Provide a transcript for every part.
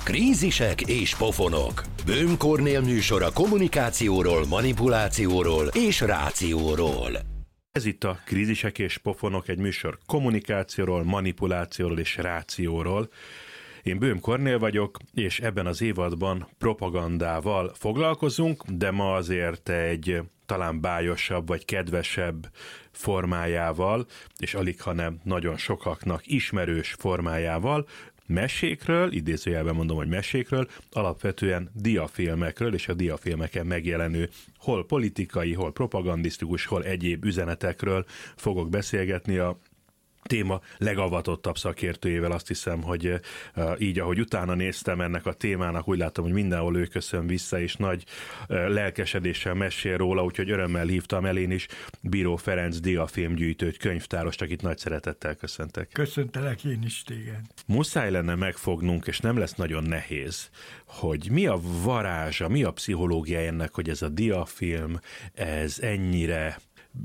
Krízisek és pofonok. Böhm Kornél műsora kommunikációról, manipulációról és rációról. Ez itt a Krízisek és pofonok, egy műsor kommunikációról, manipulációról és rációról. Én Böhm Kornél vagyok, és ebben az évadban propagandával foglalkozunk, de ma azért egy talán bájosabb vagy kedvesebb formájával, és alighanem nagyon sokaknak ismerős formájával, mesékről, idézőjelben mondom, hogy mesékről, alapvetően diafilmekről és a diafilmeken megjelenő hol politikai, hol propagandisztikus, hol egyéb üzenetekről fogok beszélgetni a téma legavatottabb szakértőjével. Azt hiszem, hogy így, ahogy utána néztem ennek a témának, úgy látom, hogy mindenhol ő köszön vissza, és nagy lelkesedéssel mesél róla, úgyhogy örömmel hívtam el én is Bíró Ferenc diafilmgyűjtőt, könyvtárost, akit nagy szeretettel köszöntek. Köszöntelek én is téged. Muszáj lenne megfognunk, és nem lesz nagyon nehéz, hogy mi a varázsa, mi a pszichológia ennek, hogy ez a diafilm, ez ennyire...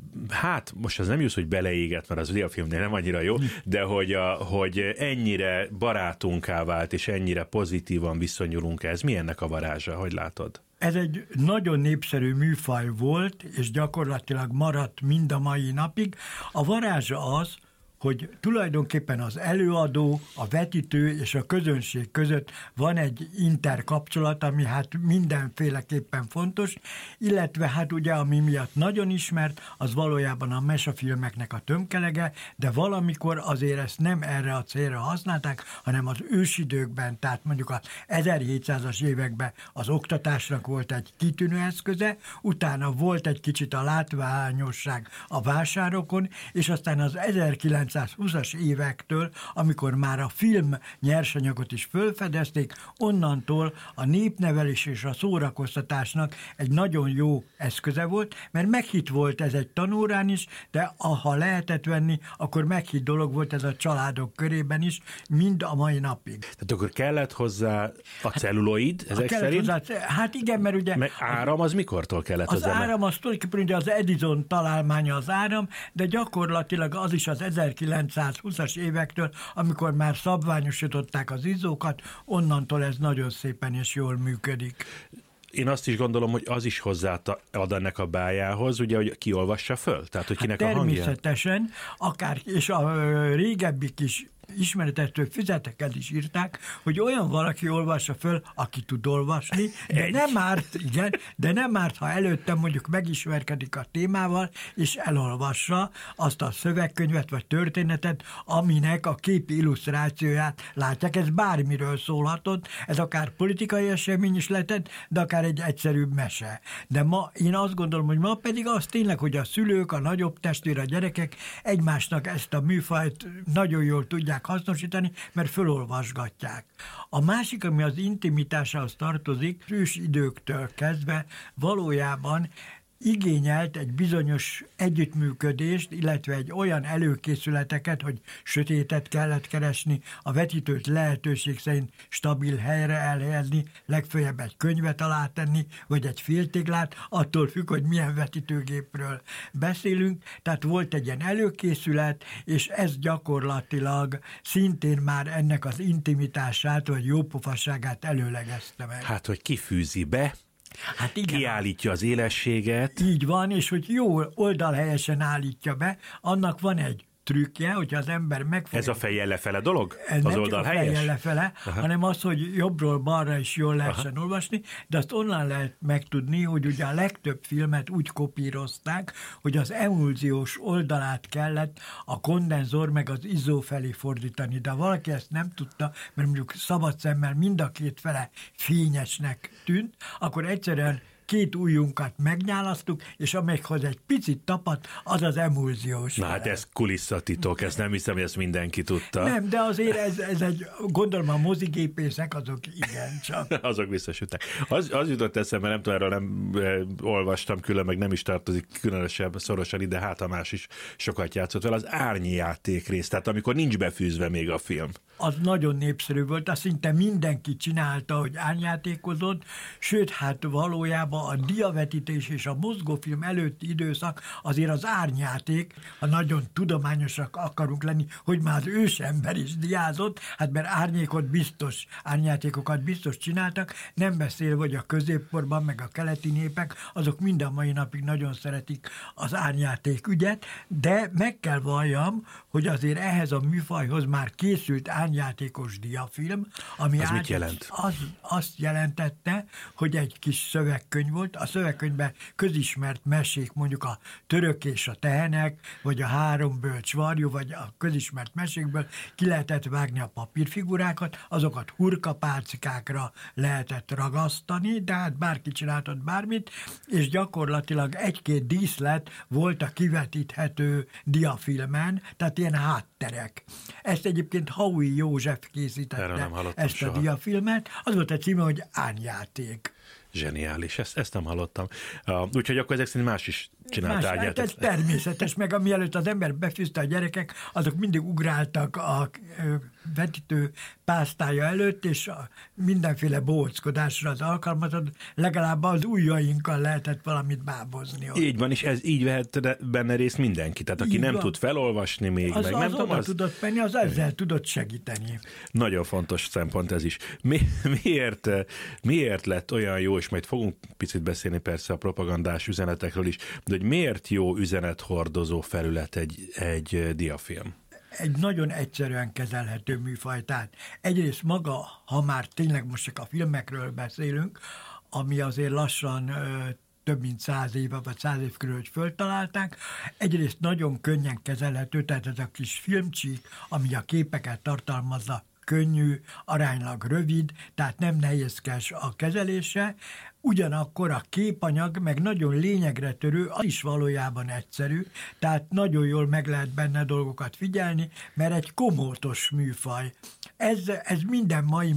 Hát, most az nem jussz, hogy beleégett, mert az diafilmnél nem annyira jó, de hogy ennyire barátunká vált, és ennyire pozitívan viszonyulunk ez. Mi ennek a varázsa? Hogy látod? Ez egy nagyon népszerű műfaj volt, és gyakorlatilag maradt mind a mai napig. A varázsa az, hogy tulajdonképpen az előadó, a vetítő és a közönség között van egy interkapcsolat, ami hát mindenféleképpen fontos, illetve hát ugye, ami miatt nagyon ismert, az valójában a mesefilmeknek a tömkelege, de valamikor azért ezt nem erre a célra használták, hanem az ősidőkben, tehát mondjuk az 1700-as években az oktatásnak volt egy kitűnő eszköze, utána volt egy kicsit a látványosság a vásárokon, és aztán az 1920-as évektől, amikor már a film nyersanyagot is fölfedezték, onnantól a népnevelés és a szórakoztatásnak egy nagyon jó eszköze volt, mert meghitt volt ez egy tanórán is, de ha lehetett venni, akkor meghitt dolog volt ez a családok körében is, mind a mai napig. Tehát akkor kellett hozzá a celluloid, ezek szerint? Hozzá, hát igen, mert ugye... Meg áram az mikortól kellett hozzá? Az áram az tulajdonképpen ugye az Edison találmánya az áram, de gyakorlatilag az is az 1920-as évektől, amikor már szabványosították az izzókat, onnantól ez nagyon szépen és jól működik. Én azt is gondolom, hogy az is hozzáad ennek a bájához, ugye, hogy ki olvassa föl? Tehát, hogy kinek a hangja? Természetesen, akár, és a régebbik is ismeretettől füzeteket is írták, hogy olyan valaki olvassa föl, aki tud olvasni, de nem árt, ha előtte mondjuk megismerkedik a témával, és elolvassa azt a szövegkönyvet vagy történetet, aminek a képi illusztrációját látják. Ez bármiről szólhatott, ez akár politikai esemény is lehetett, de akár egy egyszerűbb mese. De ma én azt gondolom, hogy ma pedig az tényleg, hogy a szülők, a nagyobb testvér, a gyerekek egymásnak ezt a műfajt nagyon jól tudják hasznosítani, mert fölolvasgatják. A másik, ami az intimitásához tartozik, ős időktől kezdve valójában igényelt egy bizonyos együttműködést, illetve egy olyan előkészületeket, hogy sötétet kellett keresni, a vetítőt lehetőség szerint stabil helyre elhelyezni, legfeljebb egy könyvet alá tenni, vagy egy féltéglát, attól függ, hogy milyen vetítőgépről beszélünk. Tehát volt egy ilyen előkészület, és ez gyakorlatilag szintén már ennek az intimitását, vagy jópofasságát előlegezte meg. Hát, hogy kifűzi be, hát igen, kiállítja az élességet. Így van, és hogy jó oldalhelyesen állítja be, annak van egy trükkje, hogyha az ember megfogja... Ez a fejjel lefele dolog? Ez az nem oldalhelyes? fejjel lefele, hanem az, hogy jobbról balra is jól lehessen olvasni, de azt onnan lehet megtudni, hogy ugye a legtöbb filmet úgy kopírozták, hogy az emulziós oldalát kellett a kondenzor meg az izzó felé fordítani, de valaki ezt nem tudta, mert mondjuk szabad szemmel mind a két fele fényesnek tűnt, akkor egyszerűen két ujjunkat megnyálasztuk, és amelyikhoz egy picit tapadt, az az emulziós. Na hát ez kulisszatitok, ezt nem hiszem, hogy ezt mindenki tudta. Nem, de azért ez egy, gondolom a mozigépészek, azok igen csak. Azok visszasüttek. Az jutott eszembe, nem tudom, erről nem olvastam külön, meg nem is tartozik különösebb szorosan ide, hát a más is sokat játszott vele, az árnyjáték rész, tehát amikor nincs befűzve még a film. Az nagyon népszerű volt, azt szinte mindenki csinálta, hogy árnyjátékozott, sőt, hát valójában valójában a diavetítés és a mozgófilm előtti időszak azért az árnyáték, ha nagyon tudományosak akarunk lenni, hogy már az ősember is diázott, hát mert árnyátékokat biztos csináltak, nem beszélve, hogy a középkorban, meg a keleti népek, azok mind a mai napig nagyon szeretik az árnyáték ügyet, de meg kell valljam, hogy azért ehhez a műfajhoz már készült árnyátékos diafilm, ami az mit jelent? Azt jelentette, hogy egy kis szövegkönyv volt, a szövegkönyvben közismert mesék, mondjuk a Török és a tehenek, vagy a Három bölcs varjú, vagy a közismert mesékből ki lehetett vágni a papírfigurákat, azokat hurkapálcikákra lehetett ragasztani, de hát bárki csináltott bármit, és gyakorlatilag egy-két díszlet volt a kivetíthető diafilmen, tehát ilyen hátterek. Ezt egyébként Haui József készítette, ezt a diafilmet. Az volt a címe, hogy Árnyáték. Zseniális, ezt nem hallottam. Úgyhogy akkor ezek szerint más is csinált árnyátékot. Ez természetes, meg amielőtt az ember befűzte a gyerekek, azok mindig ugráltak a vetítő pásztája előtt, és mindenféle bóckodásra az alkalmazott, legalább az ujjainkkal lehetett valamit bábozni. Így van, és ez így vehet benne részt mindenki. Tehát aki nem tud felolvasni még, az meg nem tudom, az tudott menni, az ezzel tudott segíteni. Nagyon fontos szempont ez is. Miért lett olyan jó, és majd fogunk picit beszélni persze a propagandás üzenetekről is, de hogy miért jó üzenethordozó felület egy diafilm? Egy nagyon egyszerűen kezelhető műfaj. Tehát egyrészt maga, ha már tényleg most csak a filmekről beszélünk, ami azért lassan több mint 100 éve, vagy 100 év körül, hogy föltalálták. Egyrészt nagyon könnyen kezelhető, tehát ez a kis filmcsík, ami a képeket tartalmazza, könnyű, aránylag rövid, tehát nem nehézkes a kezelése, ugyanakkor a képanyag meg nagyon lényegre törő, az is valójában egyszerű, tehát nagyon jól meg lehet benne dolgokat figyelni, mert egy komótos műfaj. Ez minden mai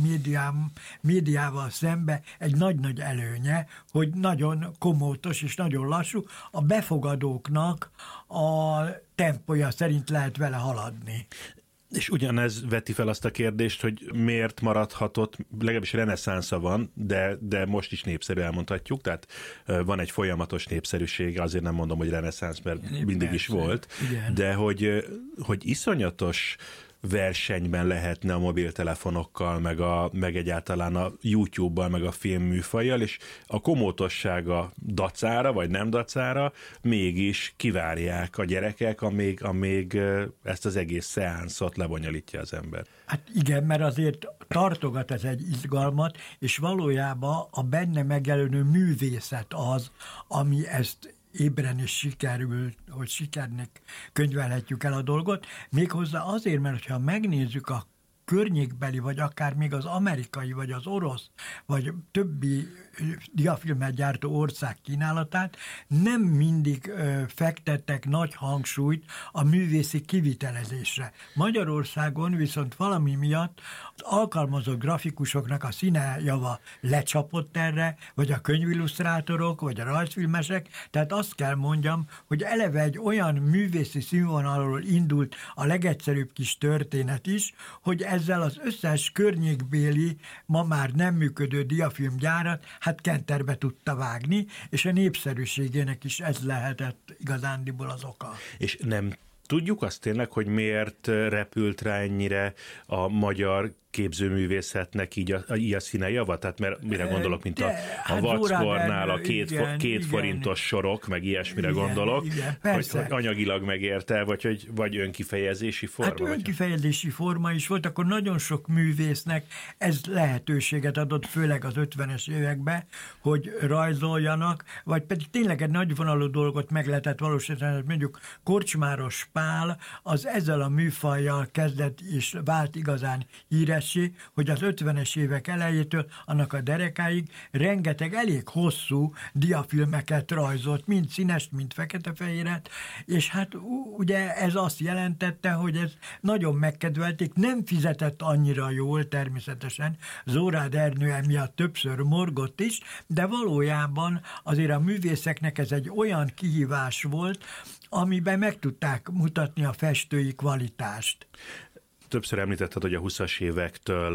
médiával szembe egy nagy-nagy előnye, hogy nagyon komótos és nagyon lassú, a befogadóknak a tempója szerint lehet vele haladni. És ugyanez veti fel azt a kérdést, hogy miért maradhatott, legalábbis reneszánsza van, de most is népszerű, elmondhatjuk, tehát van egy folyamatos népszerűsége, azért nem mondom, hogy reneszánsz, mert mindig is volt, igen. De hogy iszonyatos versenyben lehetne a mobiltelefonokkal, meg egyáltalán a YouTube-bal, meg a filmműfajjal, és a komótossága dacára, vagy nem dacára mégis kivárják a gyerekek, amíg ezt az egész szeánszot lebonyolítja az ember. Hát igen, mert azért tartogat ez egy izgalmat, és valójában a benne megjelenő művészet az, ami ezt ébren is sikerül, hogy sikernek könyvelhetjük el a dolgot, méghozzá azért, mert ha megnézzük a környékbeli, vagy akár még az amerikai, vagy az orosz, vagy többi diafilmet gyártó ország kínálatát, nem mindig fektettek nagy hangsúlyt a művészi kivitelezésre. Magyarországon viszont valami miatt az alkalmazott grafikusoknak a színejava lecsapott erre, vagy a könyvillusztrátorok, vagy a rajzfilmesek, tehát azt kell mondjam, hogy eleve egy olyan művészi színvonalról indult a legegyszerűbb kis történet is, hogy ezzel az összes környékbéli, ma már nem működő diafilmgyárat, hát kenterbe tudta vágni, és a népszerűségének is ez lehetett igazándiból az oka. És nem tudjuk azt tényleg, hogy miért repült rá ennyire a magyar képzőművészetnek így a színejava? Tehát mert mire gondolok, mint a Vackornál a két forintos sorok, meg ilyesmire gondolok, hogy anyagilag megérte, vagy önkifejezési forma? Hát önkifejezési forma is volt, akkor nagyon sok művésznek ez lehetőséget adott, főleg az 50-es években, hogy rajzoljanak, vagy pedig tényleg egy nagyvonalú dolgot meg lehetett valósítani, mondjuk Korcsmáros Pál az ezzel a műfajjal kezdett és vált igazán híres, hogy az 50-es évek elejétől annak a derekáig rengeteg elég hosszú diafilmeket rajzolt, mind színest, mind fekete-fehéret, és hát ugye ez azt jelentette, hogy ez nagyon megkedvelték, nem fizetett annyira jól természetesen, Zórád Ernő emiatt többször morgott is, de valójában azért a művészeknek ez egy olyan kihívás volt, amiben meg tudták mutatni a festői kvalitást. Többször említetted, hogy a 20-as évektől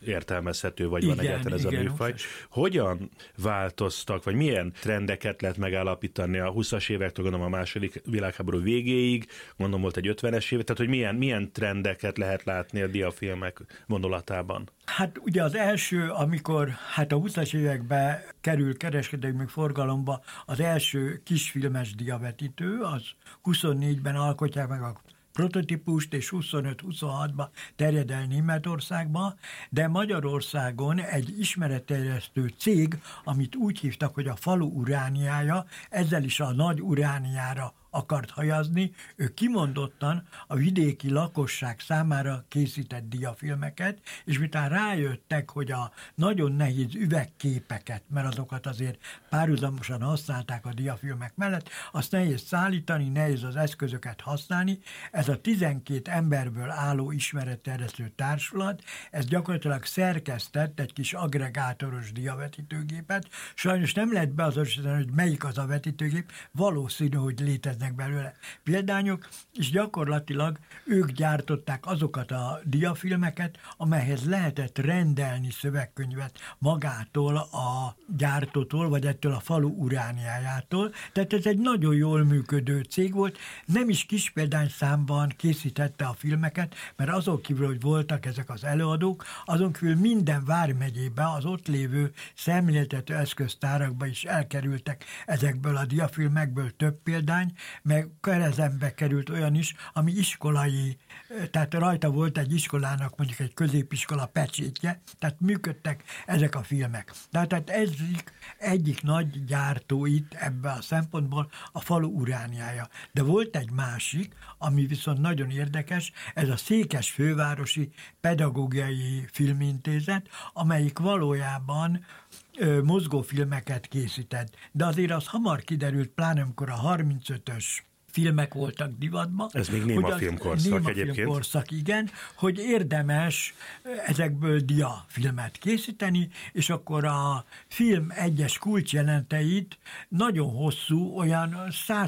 értelmezhető, vagy van egyáltalán ez a műfaj. Hogyan változtak, vagy milyen trendeket lehet megállapítani a 20-as évektől, gondolom a második világháború végéig, gondolom volt egy 50-es év, tehát hogy milyen trendeket lehet látni a diafilmek vonulatában? Hát ugye az első, amikor a 20-as években kerül kereskedelmi forgalomba az első kisfilmes diavetítő, az 24-ben alkotják meg a prototípust, és 25-26-ban terjed el Németországba, de Magyarországon egy ismeretterjesztő cég, amit úgy hívtak, hogy a falu urániája, ezzel is a nagy urániára akart hajazni, ő kimondottan a vidéki lakosság számára készített diafilmeket, és miután rájöttek, hogy a nagyon nehéz üvegképeket, mert azokat azért párhuzamosan használták a diafilmek mellett, azt nehéz szállítani, nehéz az eszközöket használni. Ez a 12 emberből álló ismeretterjesztő társulat, ez gyakorlatilag szerkesztett egy kis agregátoros diavetítőgépet. Sajnos nem lehet beazonosítani, hogy melyik az a vetítőgép, valószínű, hogy léteznek belőle példányok, és gyakorlatilag ők gyártották azokat a diafilmeket, amelyhez lehetett rendelni szövegkönyvet magától a gyártótól, vagy ettől a falu urániájától. Tehát ez egy nagyon jól működő cég volt, nem is kis példányszámban készítette a filmeket, mert azon kívül, hogy voltak ezek az előadók, azon kívül minden vármegyébe az ott lévő szemléltető eszköztárakba is elkerültek ezekből a diafilmekből több példány, meg Kerezembe került olyan is, ami iskolai, tehát rajta volt egy iskolának mondjuk egy középiskola pecsétje, tehát működtek ezek a filmek. Tehát ez egyik nagy gyártó itt ebben a szempontból a falu urániája. De volt egy másik, ami viszont nagyon érdekes, ez a Székesfővárosi Pedagógiai Filmintézet, amelyik valójában mozgófilmeket készített. De azért az hamar kiderült, pláne amikor a 35-ös filmek voltak divatban. Ez még néma filmkorszak egyébként. Filmkorszak, igen, hogy érdemes ezekből diafilmet készíteni, és akkor a film egyes kulcsjelenteit nagyon hosszú, olyan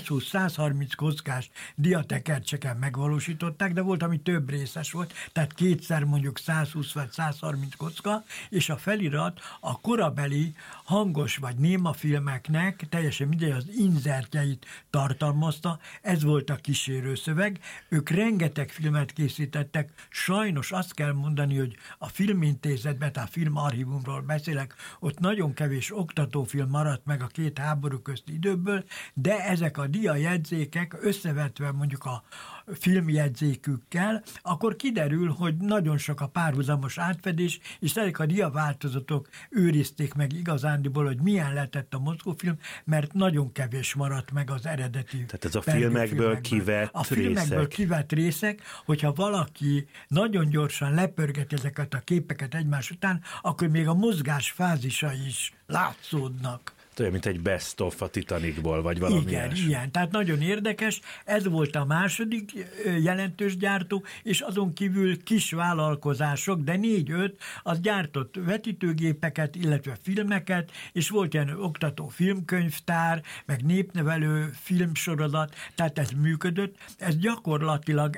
120-130 kockás diatekercseken megvalósították, de volt, ami több részes volt, tehát kétszer mondjuk 120 vagy 130 kocka, és a felirat a korabeli hangos vagy néma filmeknek teljesen mindegy az inzertjeit tartalmazta. Ez volt a kísérőszöveg. Ők rengeteg filmet készítettek. Sajnos azt kell mondani, hogy a filmintézetben, a filmarchívumról beszélek, ott nagyon kevés oktatófilm maradt meg a két háború közti időből, de ezek a diajegyzékek összevetve mondjuk a filmjegyzékükkel, akkor kiderül, hogy nagyon sok a párhuzamos átfedés, és ezek a diaváltozatok őrizték meg igazándiból, hogy milyen lehetett a mozgófilm, mert nagyon kevés maradt meg az eredeti. Tehát ez a filmekből kivett a filmekből részek. kivett részek, hogyha valaki nagyon gyorsan lepörget ezeket a képeket egymás után, akkor még a mozgás fázisai is látszódnak. Olyan, mint egy best of a Titanicból, vagy valami Igen, tehát nagyon érdekes. Ez volt a második jelentős gyártó, és azon kívül kis vállalkozások, de 4-5, az gyártott vetítőgépeket, illetve filmeket, és volt ilyen oktató filmkönyvtár, meg népnevelő filmsorozat, tehát ez működött. Ez gyakorlatilag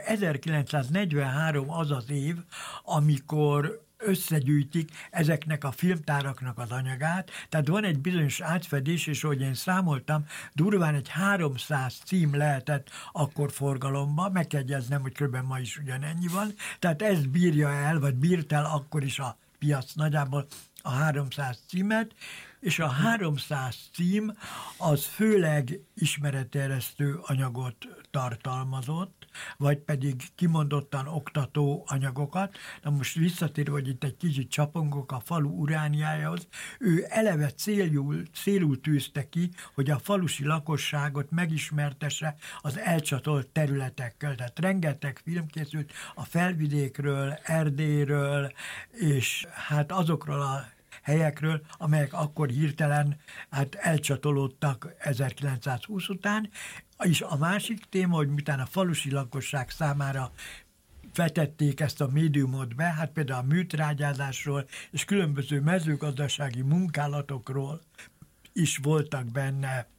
1943 az az év, amikor összegyűjtik ezeknek a filmtáraknak az anyagát, tehát van egy bizonyos átfedés, és ahogy én számoltam, durván egy 300 cím lehetett akkor forgalomba, meg kell jegyeznem, hogy kb. Ma is ugyanennyi van, tehát ez bírja el, vagy bírt el akkor is a piac nagyjából a 300 címet, és a 300 cím az főleg ismeretterjesztő anyagot tartalmazott, vagy pedig kimondottan oktató anyagokat. Na most visszatérve, hogy itt egy kicsit csapongok a falu urániájához, ő eleve célul tűzte ki, hogy a falusi lakosságot megismertesse az elcsatolt területekkel. Tehát rengeteg film készült a felvidékről, Erdélyről, és hát azokról a helyekről, amelyek akkor hirtelen elcsatolódtak 1920 után. És a másik téma, hogy miután a falusi lakosság számára vetették ezt a médiumot be, hát például a műtrágyázásról és különböző mezőgazdasági munkálatokról is voltak benne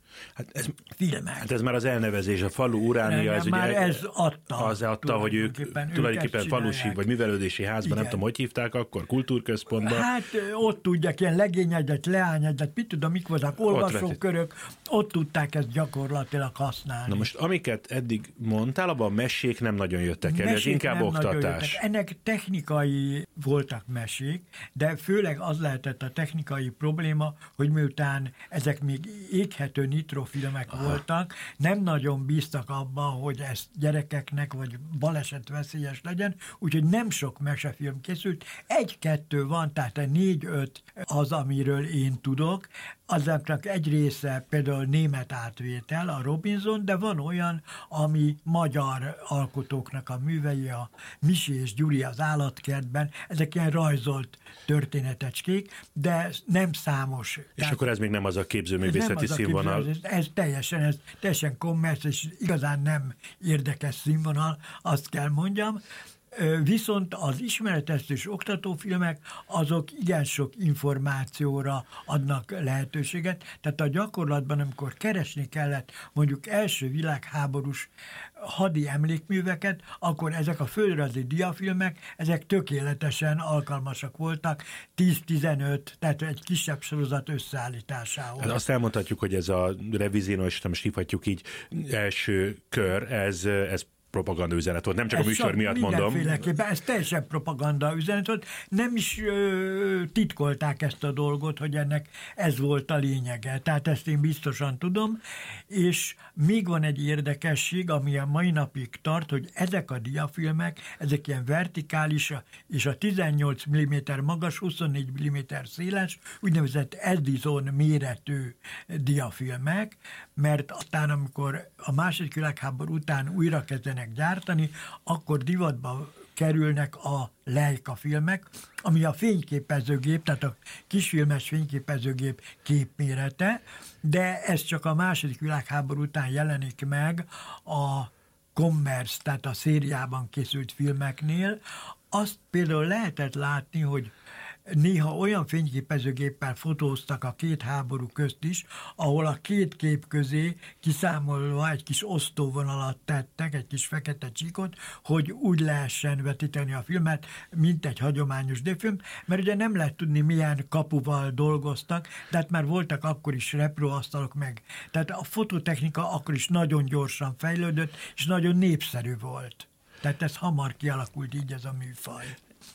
filmek. Ez már az elnevezés, a falu uránia, ez már ugye ez adta. Az adta, hogy ők tulajdonképpen falusi vagy művelődési házban, igen. Nem tudom, hogy hívták akkor, kultúrközpontban. Hát ott tudják, ilyen legényegyet, leányegyet, mit tudom, mik voltak, olvasókörök, ott tudták ezt gyakorlatilag használni. Na most, amiket eddig mondtál, abban a mesék nem nagyon jöttek el, ez inkább oktatás. Ennek technikai voltak mesék, de főleg az lehetett a technikai probléma, hogy miután ezek még éghető nitrofilmek voltak, nem nagyon bíztak abban, hogy ez gyerekeknek vagy balesetveszélyes legyen, úgyhogy nem sok mesefilm készült. 1-2 van, tehát 4-5 az, amiről én tudok. Azoknak egy része például német átvétel, a Robinson, de van olyan, ami magyar alkotóknak a művei, a Misi és Gyuri az állatkertben, ezek ilyen rajzolt történetecskék, de nem számos. És tehát, akkor ez még nem az a képzőművészeti színvonal? Ez teljesen kommersz, és igazán nem érdekes színvonal, azt kell mondjam. Viszont az ismeretesztős oktatófilmek azok igen sok információra adnak lehetőséget, tehát a gyakorlatban, amikor keresni kellett mondjuk első világháborús hadi emlékműveket, akkor ezek a földrajzi diafilmek, ezek tökéletesen alkalmasak voltak 10-15, tehát egy kisebb sorozat összeállításához. Hát azt elmondhatjuk, hogy ez a revizionos, most hívhatjuk így, első kör, ez propaganda üzenet volt. Nem csak a műsor miatt mondom. Mindenféleképpen, ez teljesen propaganda üzenet volt. Nem is titkolták ezt a dolgot, hogy ennek ez volt a lényege. Tehát ezt én biztosan tudom. És még van egy érdekesség, ami a mai napig tart, hogy ezek a diafilmek, ezek ilyen vertikális, és a 18 mm magas, 24 mm széles, úgynevezett Edison méretű diafilmek, mert aztán, amikor a második világháború után újra kezdenek gyártani, akkor divatba kerülnek a Leica filmek, ami a fényképezőgép, tehát a kisfilmes fényképezőgép képmérete, de ez csak a második világháború után jelenik meg a commerce, tehát a szériában készült filmeknél. Azt például lehetett látni, hogy néha olyan fényképezőgéppel fotóztak a két háború közt is, ahol a két kép közé kiszámolva egy kis osztóvonalat tettek, egy kis fekete csíkot, hogy úgy lehessen vetíteni a filmet, mint egy hagyományos D-film, mert ugye nem lehet tudni, milyen kapuval dolgoztak, de hát már voltak akkor is reproasztalok meg. Tehát a fototechnika akkor is nagyon gyorsan fejlődött, és nagyon népszerű volt. Tehát ez hamar kialakult így ez a műfaj.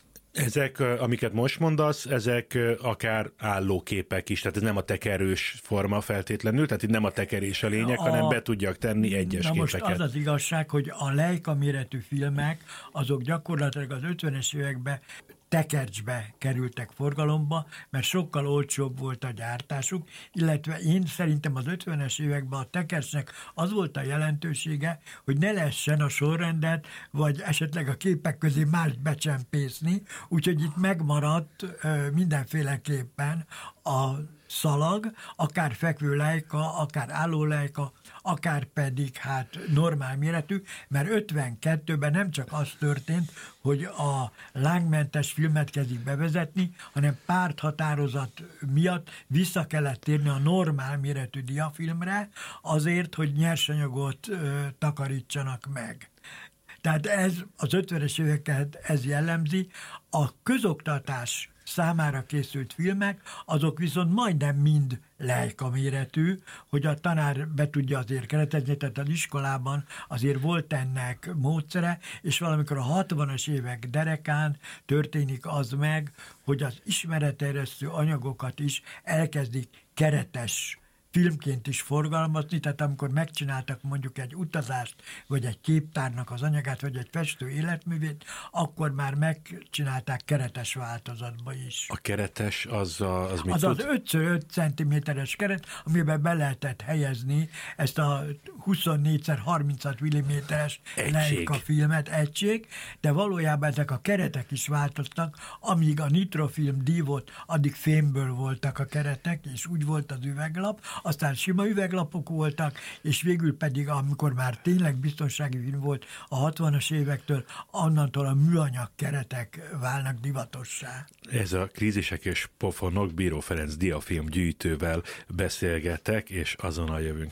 Ezek, amiket most mondasz, ezek akár állóképek is, tehát ez nem a tekerős forma feltétlenül, tehát itt nem a tekerés a lényeg, hanem be tudjak tenni egyes képeket. Most az az igazság, hogy a Leica méretű filmek, azok gyakorlatilag az 50-es években tekercsbe kerültek forgalomba, mert sokkal olcsóbb volt a gyártásuk, illetve én szerintem az 50-es években a tekercsnek az volt a jelentősége, hogy ne lehessen a sorrendet, vagy esetleg a képek közé mást becsempészni, úgyhogy itt megmaradt mindenféleképpen a szalag, akár fekvő Leica, akár álló Leica, akár pedig hát normál méretű, mert 52-ben nem csak az történt, hogy a lángmentes filmet kezdik bevezetni, hanem párthatározat miatt vissza kellett térni a normál méretű diafilmre azért, hogy nyersanyagot takarítsanak meg. Tehát ez az 50-es éveket ez jellemzi. A közoktatás számára készült filmek, azok viszont majdnem mind Leica méretű, hogy a tanár be tudja azért keretezni, tehát az iskolában azért volt ennek módszere, és valamikor a 60-as évek derekán történik az meg, hogy az ismeretterjesztő anyagokat is elkezdik keretes filmként is forgalmazni, tehát amikor megcsináltak mondjuk egy utazást, vagy egy képtárnak az anyagát, vagy egy festő életművét, akkor már megcsinálták keretes változatba is. A keretes az mit az tud? Az 5x5 cm-es keret, amiben be lehetett helyezni ezt a 24x36 mm-es Leica filmet, egység, de valójában ezek a keretek is változtak, amíg a nitrofilm díj volt, addig fémből voltak a keretek, és úgy volt az üveglap, aztán sima üveglapok voltak, és végül pedig, amikor már tényleg biztonsági film volt a 60-as évektől, annantól a műanyag keretek válnak divatossá. Ez a Krízisek és pofonok, Bíró Ferenc diafilm gyűjtővel beszélgetek, és azonnal jövünk.